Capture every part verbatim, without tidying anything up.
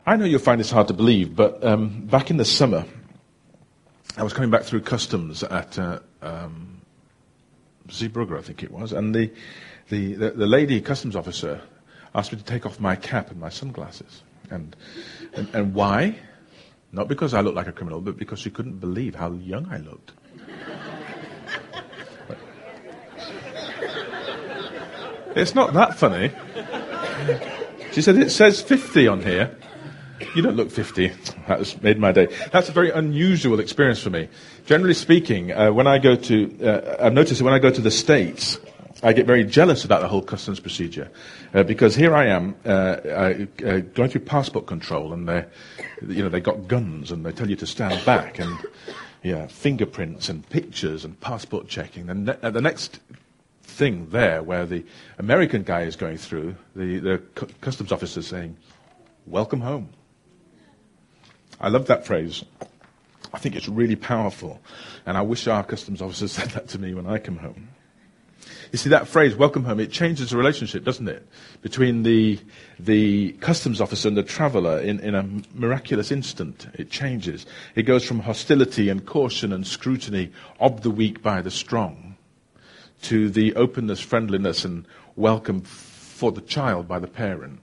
I know you'll find this hard to believe, but um, back in the summer, I was coming back through customs at uh, um, Zeebrugge, I think it was, and the, the, the, the lady customs officer asked me to take off my cap and my sunglasses. And, and, and why? Not because I looked like a criminal, but because she couldn't believe how young I looked. It's not that funny. She said, it says fifty on here. You don't look fifty. That has made my day. That's a very unusual experience for me. Generally speaking, uh, when I go to, uh, I've noticed that when I go to the States, I get very jealous about the whole customs procedure. Uh, because here I am, uh, I, uh, going through passport control, and they, you know, they got guns, and they tell you to stand back, and yeah, fingerprints and pictures and passport checking. And ne- uh, the next thing there, where the American guy is going through, the, the cu- customs officer saying, "Welcome home." I love that phrase. I think it's really powerful. And I wish our customs officers said that to me when I come home. You see, that phrase, "welcome home," it changes the relationship, doesn't it? Between the the customs officer and the traveller in, in a miraculous instant. It changes. It goes from hostility and caution and scrutiny of the weak by the strong to the openness, friendliness, and welcome for the child by the parent.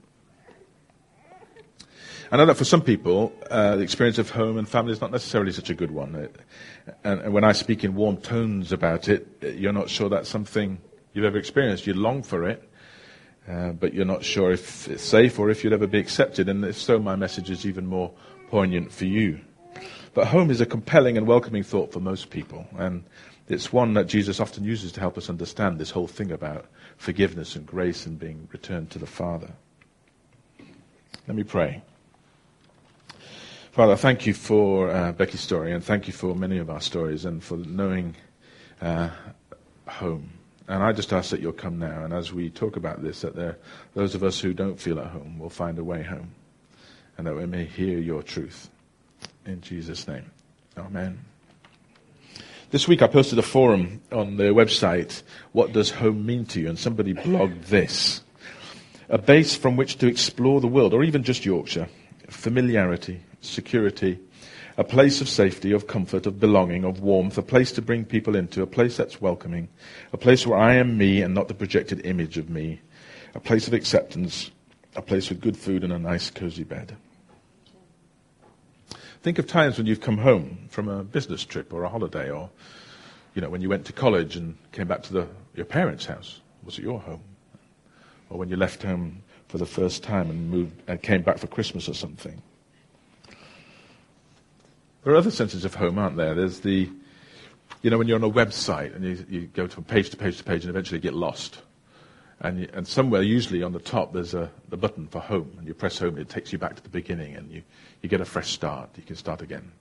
I know that for some people, uh, the experience of home and family is not necessarily such a good one. It, and, and when I speak in warm tones about it, you're not sure that's something you've ever experienced. You long for it, uh, but you're not sure if it's safe or if you'd ever be accepted. And if so, my message is even more poignant for you. But home is a compelling and welcoming thought for most people. And it's one that Jesus often uses to help us understand this whole thing about forgiveness and grace and being returned to the Father. Let me pray. Father, thank you for uh, Becky's story, and thank you for many of our stories, and for knowing uh, home. And I just ask that you'll come now, and as we talk about this, that there, those of us who don't feel at home will find a way home, and that we may hear your truth. In Jesus' name, amen. This week I posted a forum on the website, "What Does Home Mean to You?" And somebody blogged this: a base from which to explore the world, or even just Yorkshire. Familiarity, security, a place of safety, of comfort, of belonging, of warmth, a place to bring people into, a place that's welcoming, a place where I am me and not the projected image of me, a place of acceptance, a place with good food and a nice cozy bed. Think of times when you've come home from a business trip or a holiday, or you know, when you went to college and came back to the, your parents' house. Was it your home? Or when you left home for the first time and moved and came back for Christmas or something. There are other senses of home, aren't there? There's the, you know, when you're on a website and you, you go from page to page to page and eventually get lost. And, you, and somewhere, usually on the top, there's a the button for home. And you press home and it takes you back to the beginning and you, you get a fresh start. You can start again.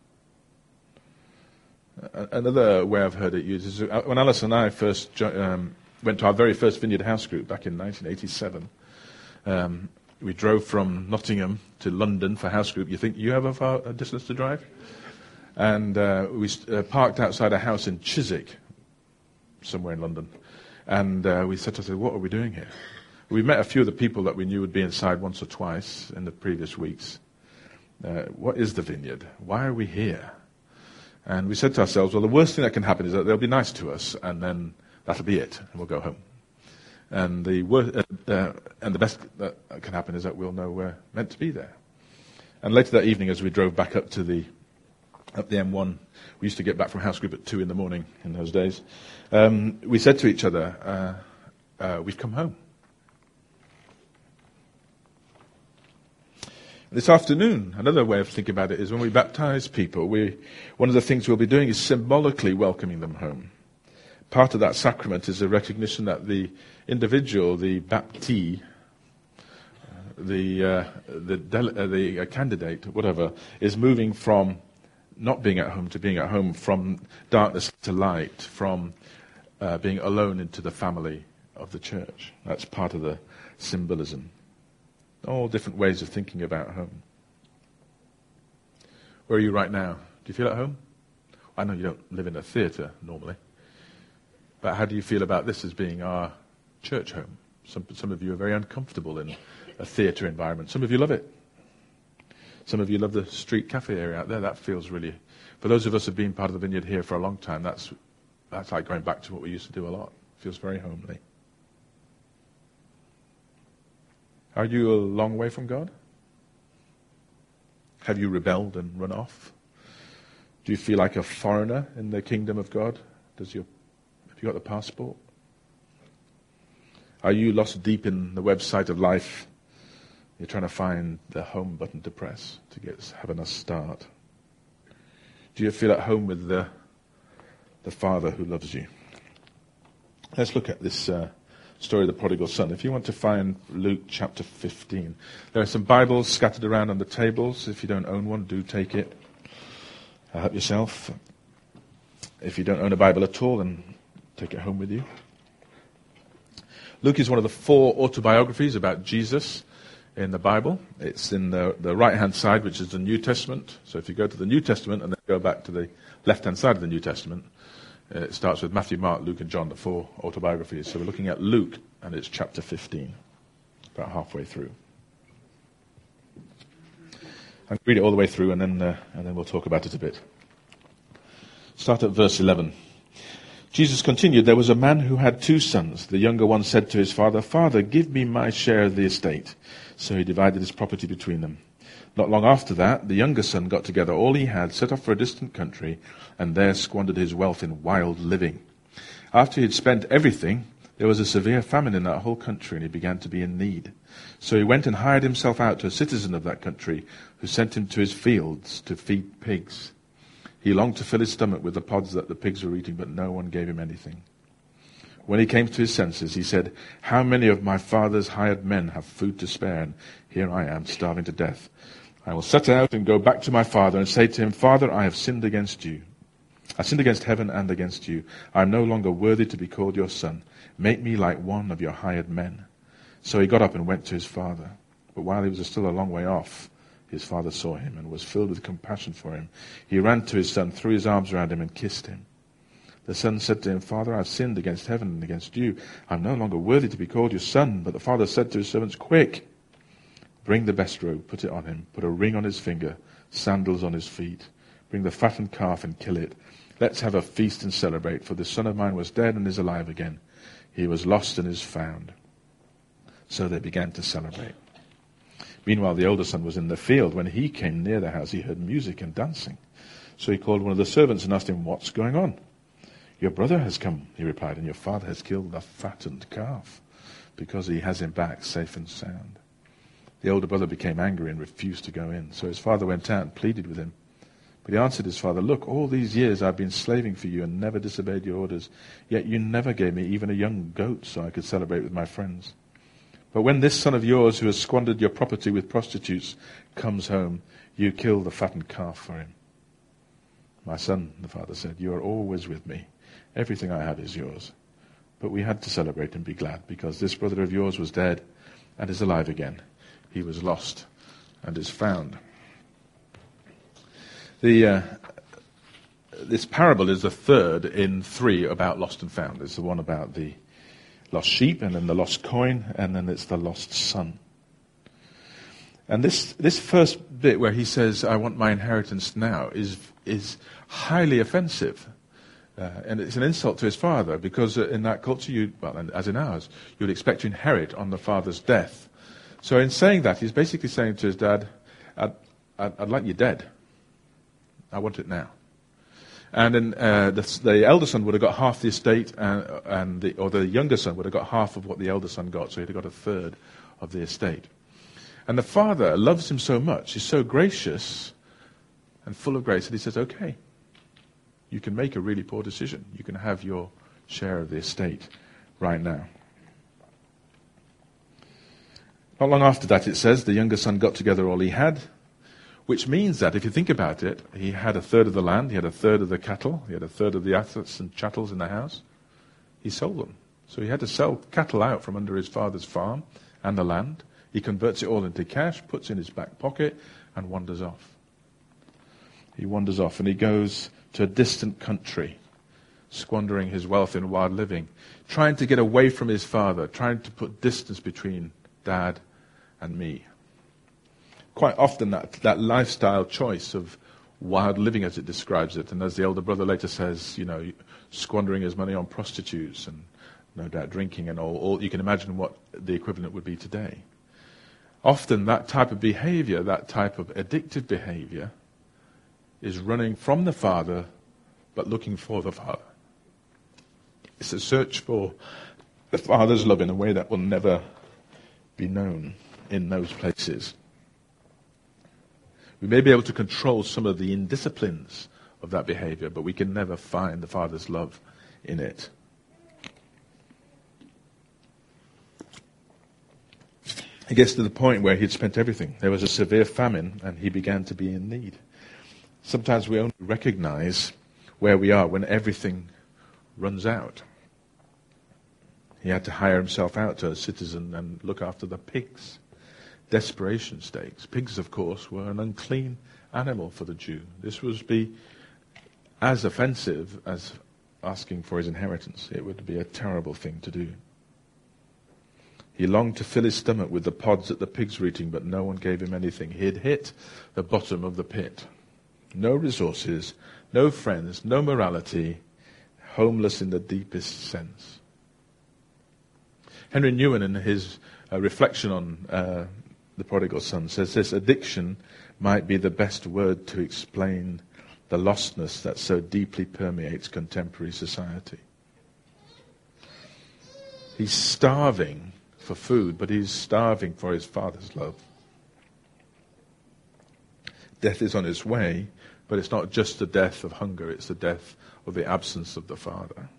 Uh, another way I've heard it used is uh, when Alice and I first jo- um, went to our very first Vineyard House group back in nineteen eighty-seven. Um, we drove from Nottingham to London for house group. You think you have a, far, a distance to drive? And uh, we uh, parked outside a house in Chiswick, somewhere in London. And uh, we said to ourselves, what are we doing here? We met a few of the people that we knew would be inside once or twice in the previous weeks. Uh, what is the Vineyard? Why are we here? And we said to ourselves, well, the worst thing that can happen is that they'll be nice to us, and then that'll be it, and we'll go home. And the wor- uh, uh, and the best that can happen is that we'll know we're meant to be there. And later that evening, as we drove back up to the up the M one, we used to get back from house group at two in the morning in those days. Um, we said to each other, uh, uh, "We've come home." This afternoon, another way of thinking about it is when we baptize people, we one of the things we'll be doing is symbolically welcoming them home. Part of that sacrament is a recognition that the individual, the baptee, the uh, the, dele- uh, the uh, candidate, whatever, is moving from not being at home to being at home, from darkness to light, from uh, being alone into the family of the church. That's part of the symbolism. All different ways of thinking about home. Where are you right now? Do you feel at home? I know you don't live in a theatre normally. But how do you feel about this as being our church home? Some some of you are very uncomfortable in a theatre environment. Some of you love it. Some of you love the street cafe area out there. That feels really, for those of us who have been part of the vineyard here for a long time, that's that's like going back to what we used to do a lot. It feels very homely. Are you a long way from God? Have you rebelled and run off? Do you feel like a foreigner in the kingdom of God? Does your, have you got the passport? Are you lost deep in the website of life? You're trying to find the home button to press to get have a start. Do you feel at home with the the Father who loves you? Let's look at this uh, story of the prodigal son. If you want to find Luke chapter fifteen, there are some Bibles scattered around on the tables. If you don't own one, do take it. Uh, help yourself. If you don't own a Bible at all, then take it home with you. Luke is one of the four autobiographies about Jesus in the Bible. It's in the, the right-hand side, which is the New Testament. So if you go to the New Testament and then go back to the left-hand side of the New Testament, uh, it starts with Matthew, Mark, Luke, and John, the four autobiographies. So we're looking at Luke, and it's chapter fifteen, about halfway through. I'll read it all the way through, and then uh, and then we'll talk about it a bit. Start at verse eleven. Jesus continued, "There was a man who had two sons. The younger one said to his father, 'Father, give me my share of the estate.' So he divided his property between them. Not long after that, the younger son got together all he had, set off for a distant country, and there squandered his wealth in wild living. After he had spent everything, there was a severe famine in that whole country, and he began to be in need. So he went and hired himself out to a citizen of that country, who sent him to his fields to feed pigs. He longed to fill his stomach with the pods that the pigs were eating, but no one gave him anything. When he came to his senses, he said, 'How many of my father's hired men have food to spare, and here I am, starving to death? I will set out and go back to my father and say to him, Father, I have sinned against you. I sinned against heaven and against you. I am no longer worthy to be called your son. Make me like one of your hired men.' So he got up and went to his father. But while he was still a long way off, his father saw him and was filled with compassion for him. He ran to his son, threw his arms around him, and kissed him. The son said to him, 'Father, I have sinned against heaven and against you. I am no longer worthy to be called your son.' But the father said to his servants, 'Quick, bring the best robe, put it on him, put a ring on his finger, sandals on his feet. Bring the fattened calf and kill it. Let's have a feast and celebrate, for this son of mine was dead and is alive again. He was lost and is found.' So they began to celebrate. Meanwhile, the older son was in the field. When he came near the house, he heard music and dancing. So he called one of the servants and asked him, 'What's going on?' 'Your brother has come,' he replied, 'and your father has killed the fattened calf, because he has him back safe and sound.' The older brother became angry and refused to go in. So his father went out and pleaded with him. But he answered his father, 'Look, all these years I've been slaving for you and never disobeyed your orders. Yet you never gave me even a young goat so I could celebrate with my friends. But when this son of yours, who has squandered your property with prostitutes, comes home, you kill the fattened calf for him.' 'My son,' the father said, 'you are always with me. Everything I have is yours. But we had to celebrate and be glad, because this brother of yours was dead and is alive again. He was lost and is found.'" The uh, this parable is the third in three about lost and found. It's the one about the lost sheep, and then the lost coin, and then it's the lost son. And this this first bit where he says, "I want my inheritance now," is is highly offensive. Uh, and it's an insult to his father, because in that culture, you, well, as in ours, you would expect to inherit on the father's death. So in saying that, he's basically saying to his dad, I'd, I'd, I'd like you dead. I want it now. And then uh, the, the elder son would have got half the estate, and, and the, or the younger son would have got half of what the elder son got, so he'd have got a third of the estate. And the father loves him so much, he's so gracious and full of grace, that he says, okay, you can make a really poor decision. You can have your share of the estate right now. Not long after that, it says, the younger son got together all he had, which means that, if you think about it, he had a third of the land, he had a third of the cattle, he had a third of the assets and chattels in the house. He sold them. So he had to sell cattle out from under his father's farm and the land. He converts it all into cash, puts it in his back pocket, and wanders off. He wanders off, and he goes to a distant country, squandering his wealth in wild living, trying to get away from his father, trying to put distance between dad and me. Of quite often that, that lifestyle choice of wild living, as it describes it, and as the older brother later says, you know, squandering his money on prostitutes and no doubt drinking and all, all you can imagine what the equivalent would be today. Often that type of behavior, that type of addictive behavior, is running from the Father but looking for the Father. It's a search for the Father's love in a way that will never be known in those places. We may be able to control some of the indisciplines of that behavior, but we can never find the Father's love in it. He gets to the point where he'd spent everything. There was a severe famine, and he began to be in need. Sometimes we only recognize where we are when everything runs out. He had to hire himself out to a citizen and look after the pigs. Desperation stakes. Pigs, of course, were an unclean animal for the Jew. This would be as offensive as asking for his inheritance. It would be a terrible thing to do. He longed to fill his stomach with the pods that the pigs were eating, but no one gave him anything. He had hit the bottom of the pit. No resources, no friends, no morality, homeless in the deepest sense. Henry Newen, in his uh, reflection on uh, the prodigal son, says this: addiction might be the best word to explain the lostness that so deeply permeates contemporary society. He's starving for food, but he's starving for his Father's love. Death is on its way, but it's not just the death of hunger, it's the death of the absence of the Father,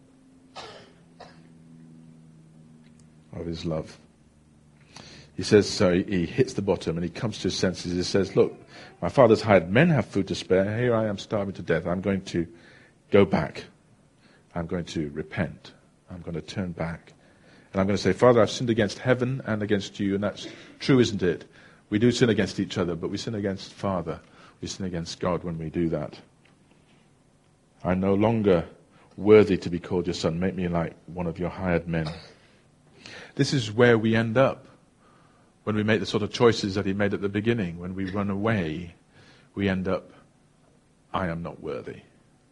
of his love. He says, so he, he hits the bottom and he comes to his senses. He says, look, my father's hired men have food to spare. Here I am starving to death. I'm going to go back. I'm going to repent. I'm going to turn back. And I'm going to say, Father, I've sinned against heaven and against you. And that's true, isn't it? We do sin against each other, but we sin against Father. We sin against God when we do that. I'm no longer worthy to be called your son. Make me like one of your hired men. This is where we end up when we make the sort of choices that he made at the beginning. When we run away, we end up, I am not worthy.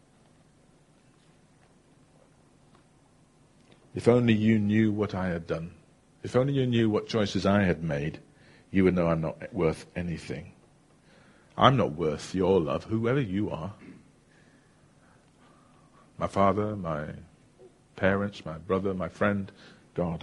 If only you knew what I had done. If only you knew what choices I had made, you would know I'm not worth anything. I'm not worth your love, whoever you are. My father, my parents, my brother, my friend, God.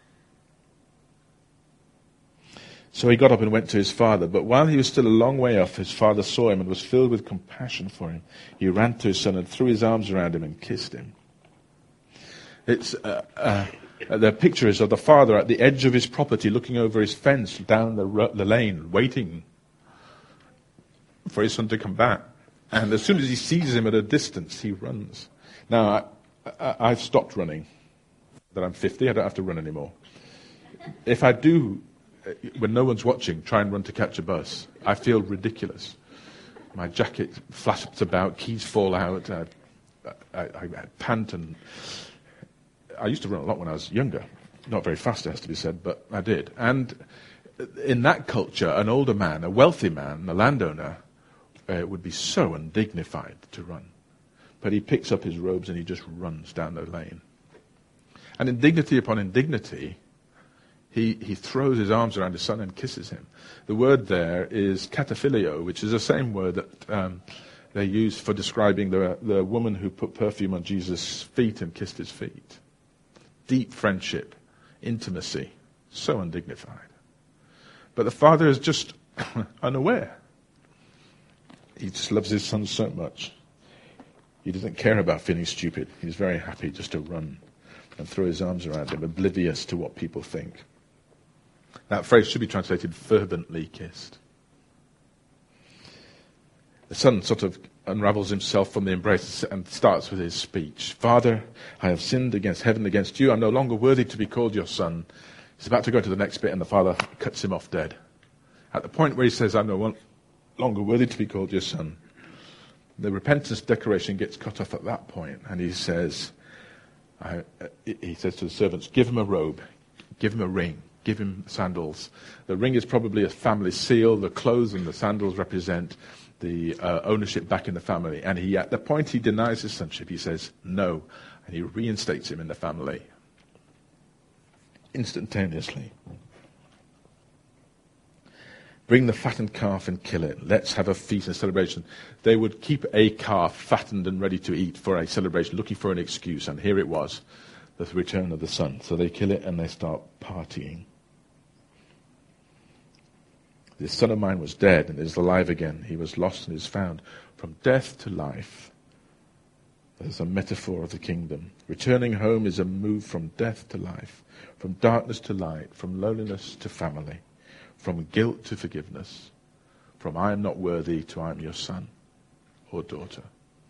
So he got up and went to his father. But while he was still a long way off, his father saw him and was filled with compassion for him. He ran to his son and threw his arms around him and kissed him. It's uh, uh, the picture is of the father at the edge of his property, looking over his fence down the, ro- the lane, waiting for his son to come back. And as soon as he sees him at a distance, he runs. Now, I, I, I've stopped running. That I'm fifty, I don't have to run anymore. If I do, when no one's watching, try and run to catch a bus, I feel ridiculous. My jacket flaps about, keys fall out, I, I, I, I pant and... I used to run a lot when I was younger. Not very fast, it has to be said, but I did. And in that culture, an older man, a wealthy man, a landowner, uh, would be so undignified to run. But he picks up his robes and he just runs down the lane. And indignity upon indignity, he, he throws his arms around his son and kisses him. The word there is kataphilio, which is the same word that um, they use for describing the, the woman who put perfume on Jesus' feet and kissed his feet. Deep friendship, intimacy, so undignified. But the father is just unaware. He just loves his son so much. He doesn't care about feeling stupid. He's very happy just to run and throw his arms around him, oblivious to what people think. That phrase should be translated fervently kissed. The son sort of unravels himself from the embrace and starts with his speech. Father, I have sinned against heaven, against you. I'm no longer worthy to be called your son. He's about to go to the next bit and the father cuts him off dead. At the point where he says, I'm no longer worthy to be called your son, the repentance declaration gets cut off at that point, and he says, I, he says to the servants, give him a robe, give him a ring, give him sandals. The ring is probably a family seal. The clothes and the sandals represent the uh, ownership back in the family. And he, at the point he denies his sonship, he says, no. And he reinstates him in the family. Instantaneously. Bring the fattened calf and kill it. Let's have a feast and celebration. They would keep a calf fattened and ready to eat for a celebration, looking for an excuse. And here it was, the return of the son. So they kill it and they start partying. This son of mine was dead and is alive again. He was lost and is found. From death to life. There's a metaphor of the kingdom. Returning home is a move from death to life. From darkness to light. From loneliness to family. From guilt to forgiveness. From I am not worthy to I am your son or daughter.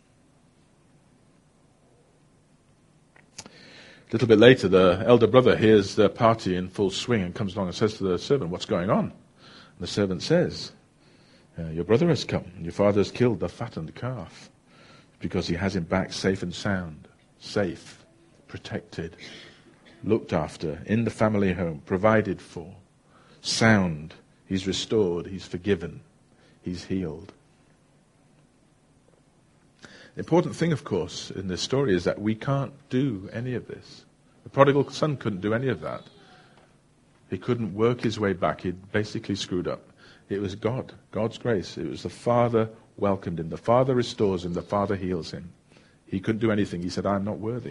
A little bit later, the elder brother hears the party in full swing and comes along and says to the servant, what's going on? And the servant says, uh, your brother has come. And your father has killed the fattened calf because he has him back safe and sound, safe, protected, looked after, in the family home, provided for. Sound, he's restored, he's forgiven, he's healed. The important thing, of course, in this story is that we can't do any of this. The prodigal son couldn't do any of that. He couldn't work his way back. He'd basically screwed up. It was God, God's grace. It was the Father welcomed him. The Father restores him. The Father heals him. He couldn't do anything. He said, I'm not worthy.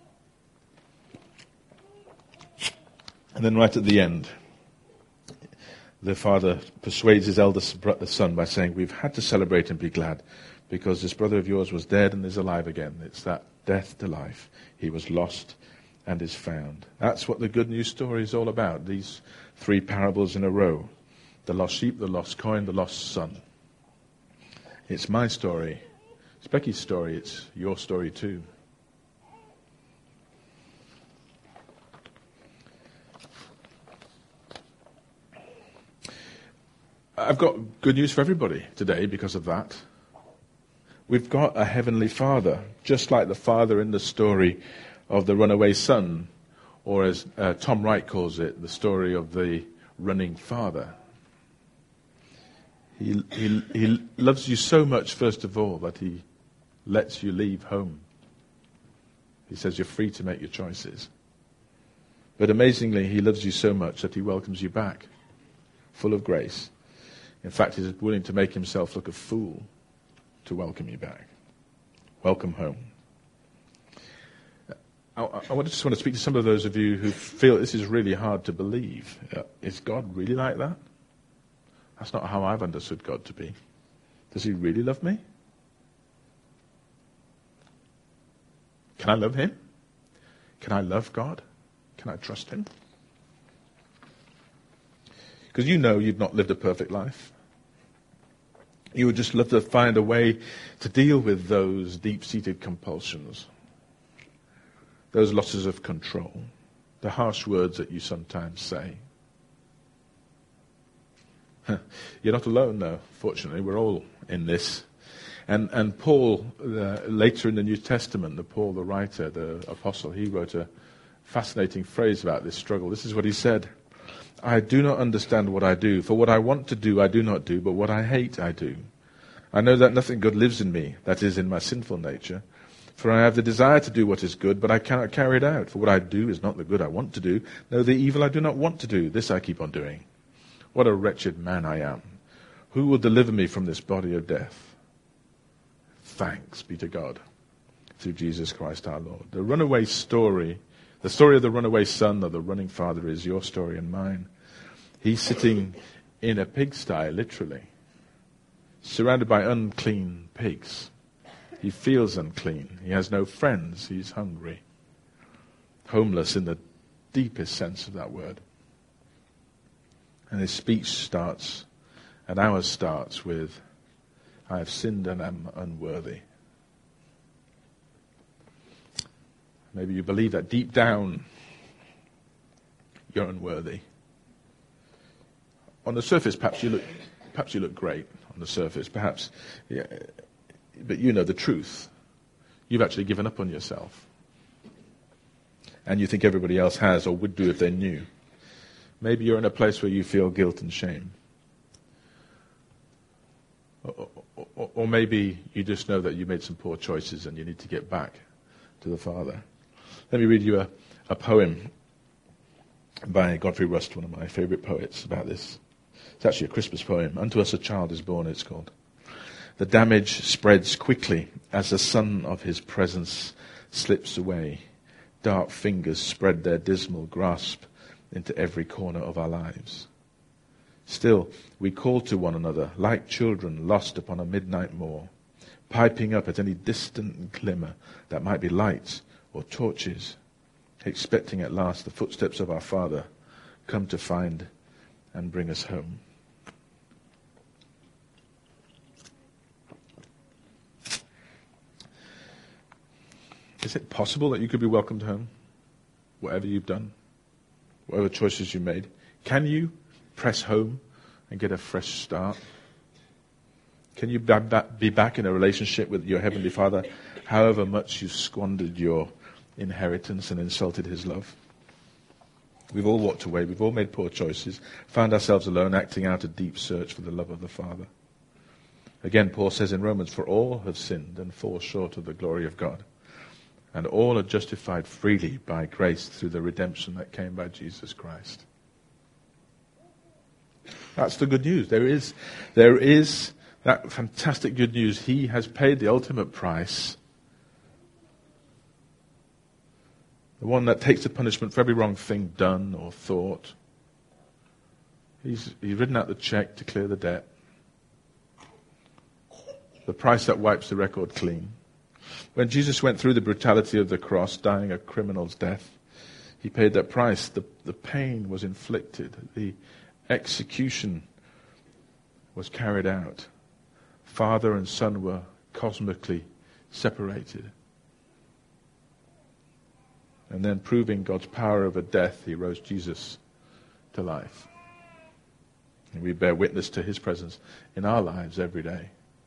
And then right at the end, the father persuades his eldest son by saying, we've had to celebrate and be glad because this brother of yours was dead and is alive again. It's that death to life. He was lost and is found. That's what the good news story is all about, these three parables in a row. The lost sheep, the lost coin, the lost son. It's my story. It's Becky's story. It's your story too. I've got good news for everybody today because of that. We've got a heavenly Father, just like the father in the story of the runaway son, or as uh, Tom Wright calls it, the story of the running father. He, he, he loves you so much, first of all, that he lets you leave home. He says you're free to make your choices. But amazingly, he loves you so much that he welcomes you back, full of grace. In fact, he's willing to make himself look a fool to welcome you back. Welcome home. I, I just want to speak to some of those of you who feel this is really hard to believe. Uh, is God really like that? That's not how I've understood God to be. Does he really love me? Can I love him? Can I love God? Can I trust him? Because you know you've not lived a perfect life. You would just love to find a way to deal with those deep-seated compulsions, those losses of control, the harsh words that you sometimes say. You're not alone, though, fortunately. We're all in this. And and Paul, uh, later in the New Testament, the Paul, the writer, the apostle, he wrote a fascinating phrase about this struggle. This is what he said. I do not understand what I do, for what I want to do I do not do, but what I hate I do. I know that nothing good lives in me, that is, in my sinful nature. For I have the desire to do what is good, but I cannot carry it out. For what I do is not the good I want to do, no, the evil I do not want to do. This I keep on doing. What a wretched man I am. Who will deliver me from this body of death? Thanks be to God, through Jesus Christ our Lord. The runaway story, the story of the runaway son or the running father is your story and mine. He's sitting in a pigsty, literally, surrounded by unclean pigs. He feels unclean. He has no friends. He's hungry. Homeless in the deepest sense of that word. And his speech starts, and ours starts with, I have sinned and am unworthy. Maybe you believe that deep down, you're unworthy. On the surface, perhaps you look, perhaps you look great on the surface, perhaps, yeah, but you know the truth. You've actually given up on yourself. And you think everybody else has or would do if they knew. Maybe you're in a place where you feel guilt and shame. Or, or, or maybe you just know that you made some poor choices and you need to get back to the Father. Let me read you a, a poem by Godfrey Rust, one of my favourite poets, about this. It's actually a Christmas poem. Unto us a child is born, it's called. The damage spreads quickly as the sun of his presence slips away. Dark fingers spread their dismal grasp into every corner of our lives. Still, we call to one another like children lost upon a midnight moor, piping up at any distant glimmer that might be lights or torches, expecting at last the footsteps of our Father come to find and bring us home. Is it possible that you could be welcomed home? Whatever you've done, whatever choices you made, can you press home and get a fresh start? Can you be back in a relationship with your Heavenly Father, however much you've squandered your inheritance and insulted his love? We've all walked away, we've all made poor choices, found ourselves alone, acting out a deep search for the love of the Father. Again, Paul says in Romans, for all have sinned and fall short of the glory of God. And all are justified freely by grace through the redemption that came by Jesus Christ. That's the good news. There is, there is that fantastic good news. He has paid the ultimate price. The one that takes the punishment for every wrong thing done or thought. He's, he's written out the check to clear the debt. The price that wipes the record clean. When Jesus went through the brutality of the cross, dying a criminal's death, he paid that price. The, the pain was inflicted. The execution was carried out. Father and Son were cosmically separated. And then, proving God's power over death, he rose Jesus to life. And we bear witness to his presence in our lives every day.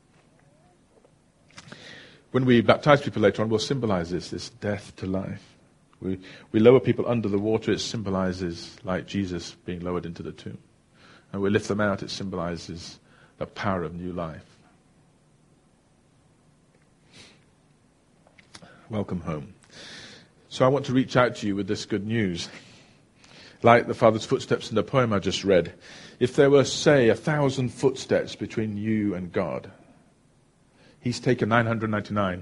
When we baptize people later on, we'll symbolize this, this death to life. We, we lower people under the water, it symbolizes like Jesus being lowered into the tomb. And we lift them out, it symbolizes the power of new life. Welcome home. So I want to reach out to you with this good news. Like the Father's footsteps in the poem I just read, if there were, say, a thousand footsteps between you and God, he's taken nine hundred ninety-nine.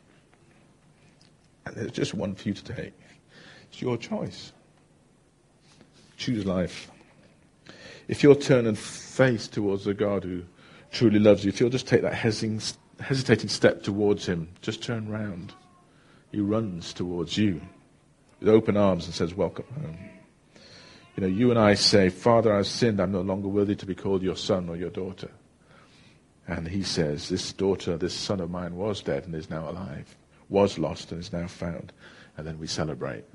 And there's just one for you to take. It's your choice. Choose life. If you'll turn and face towards the God who truly loves you, if you'll just take that hesitating step towards him, just turn round. He runs towards you with open arms and says, welcome home. You know, you and I say, Father, I've sinned. I'm no longer worthy to be called your son or your daughter. And he says, this daughter, this son of mine was dead and is now alive, was lost and is now found. And then we celebrate.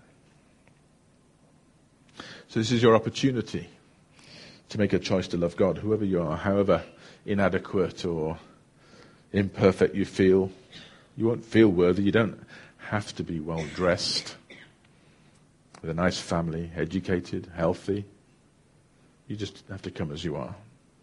So this is your opportunity to make a choice to love God, whoever you are, however inadequate or imperfect you feel. You won't feel worthy. You don't have to be well dressed, with a nice family, educated, healthy. You just have to come as you are.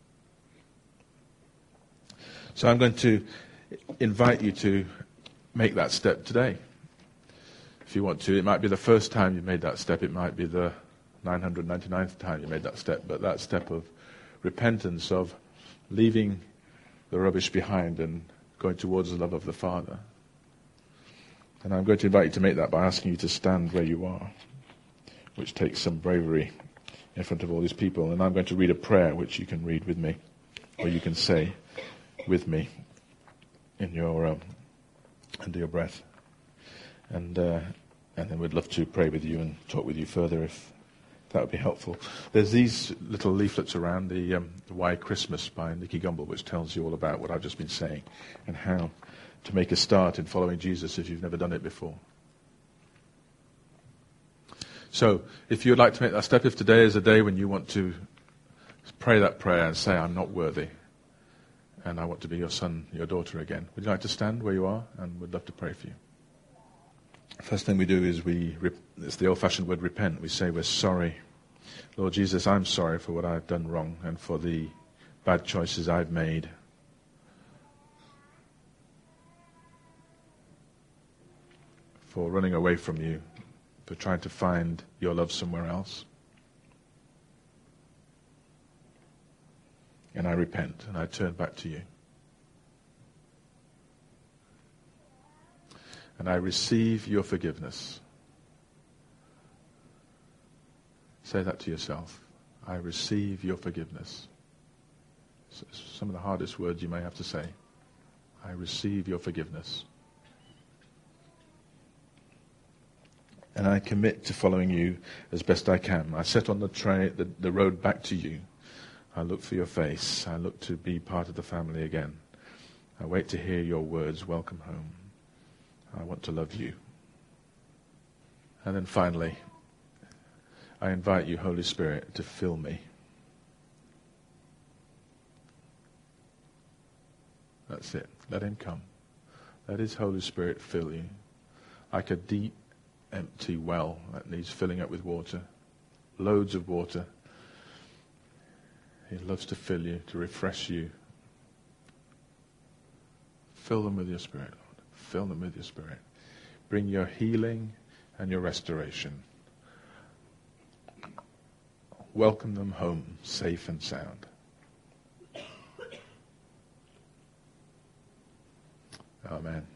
So I'm going to invite you to make that step today. If you want to, it might be the first time you made that step. It might be the nine hundred ninety-ninth time you made that step. But that step of repentance, of leaving the rubbish behind and going towards the love of the Father. And I'm going to invite you to make that by asking you to stand where you are, which takes some bravery in front of all these people. And I'm going to read a prayer which you can read with me, or you can say with me in your um, under your breath. And uh, and then we'd love to pray with you and talk with you further if that would be helpful. There's these little leaflets around, the, um, the Why Christmas by Nicky Gumbel, which tells you all about what I've just been saying and how to make a start in following Jesus if you've never done it before. So, if you'd like to make that step, if today is a day when you want to pray that prayer and say, I'm not worthy, and I want to be your son, your daughter again, would you like to stand where you are? And we'd love to pray for you. First thing we do is we, it's the old-fashioned word repent. We say we're sorry Lord Jesus, I'm sorry for what I've done wrong and for the bad choices I've made. For running away from you, for trying to find your love somewhere else. And I repent and I turn back to you. And I receive your forgiveness. Say that to yourself. I receive your forgiveness. Some of the hardest words you may have to say. I receive your forgiveness. And I commit to following you as best I can. I set on the, tra- the, the road back to you. I look for your face. I look to be part of the family again. I wait to hear your words, welcome home. I want to love you. And then finally, I invite you, Holy Spirit, to fill me. That's it. Let him come. Let his Holy Spirit fill you. Like a deep, empty well that needs filling up with water. Loads of water. He loves to fill you, to refresh you. Fill them with your Spirit, Lord. Fill them with your Spirit. Bring your healing and your restoration. Welcome them home, safe and sound. Amen.